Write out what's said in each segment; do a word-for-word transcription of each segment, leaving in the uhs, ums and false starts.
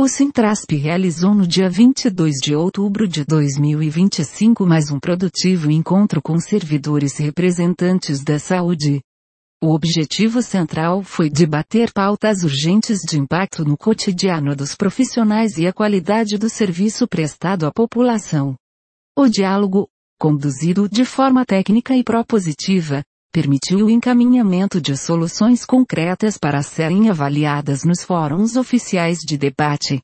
O Sintrasp realizou no dia vinte e dois de outubro de dois mil e vinte e cinco mais um produtivo encontro com servidores e representantes da saúde. O objetivo central foi debater pautas urgentes de impacto no cotidiano dos profissionais e a qualidade do serviço prestado à população. O diálogo, conduzido de forma técnica e propositiva, permitiu o encaminhamento de soluções concretas para serem avaliadas nos fóruns oficiais de debate.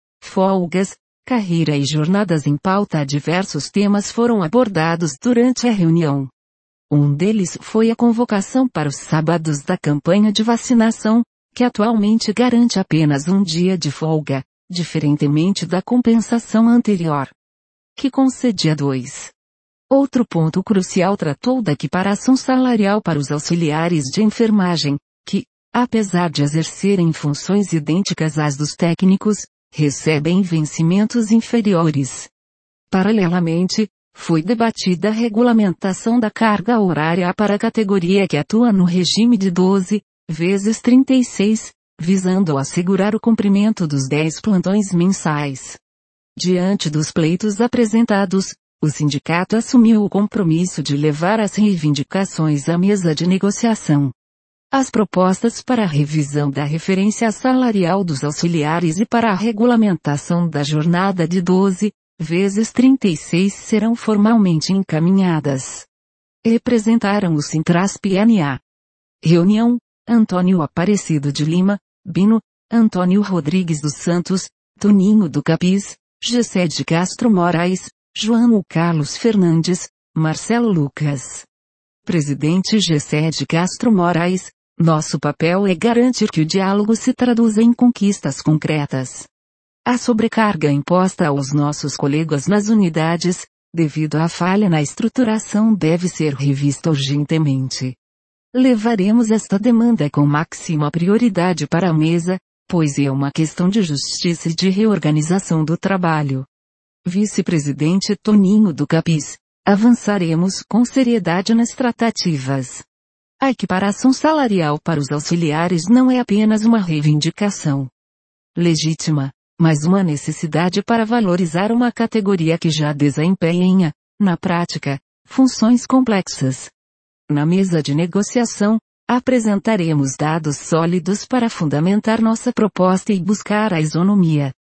Folgas, carreira e jornadas em pauta. Diversos temas foram abordados durante a reunião. Um deles foi a convocação para os sábados da campanha de vacinação, que atualmente garante apenas um dia de folga, diferentemente da compensação anterior, que concedia dois. Outro ponto crucial tratou da equiparação salarial para os auxiliares de enfermagem, que, apesar de exercerem funções idênticas às dos técnicos, recebem vencimentos inferiores. Paralelamente, foi debatida a regulamentação da carga horária para a categoria que atua no regime de doze, vezes trinta e seis, visando assegurar o cumprimento dos dez plantões mensais. Diante dos pleitos apresentados, o sindicato assumiu o compromisso de levar as reivindicações à mesa de negociação. As propostas para a revisão da referência salarial dos auxiliares e para a regulamentação da jornada de doze, vezes trinta e seis serão formalmente encaminhadas. Representaram o Sintrasp N A. Reunião: Antônio Aparecido de Lima, Bino, Antônio Rodrigues dos Santos, Toninho do Capis, Gessé de Castro Moraes, João Carlos Fernandes, Marcelo Lucas. Presidente Gessé de Castro Moraes: nosso papel é garantir que o diálogo se traduza em conquistas concretas. A sobrecarga imposta aos nossos colegas nas unidades, devido à falha na estruturação, deve ser revista urgentemente. Levaremos esta demanda com máxima prioridade para a mesa, pois é uma questão de justiça e de reorganização do trabalho. Vice-presidente Toninho do Capis: avançaremos com seriedade nas tratativas. A equiparação salarial para os auxiliares não é apenas uma reivindicação legítima, mas uma necessidade para valorizar uma categoria que já desempenha, na prática, funções complexas. Na mesa de negociação, apresentaremos dados sólidos para fundamentar nossa proposta e buscar a isonomia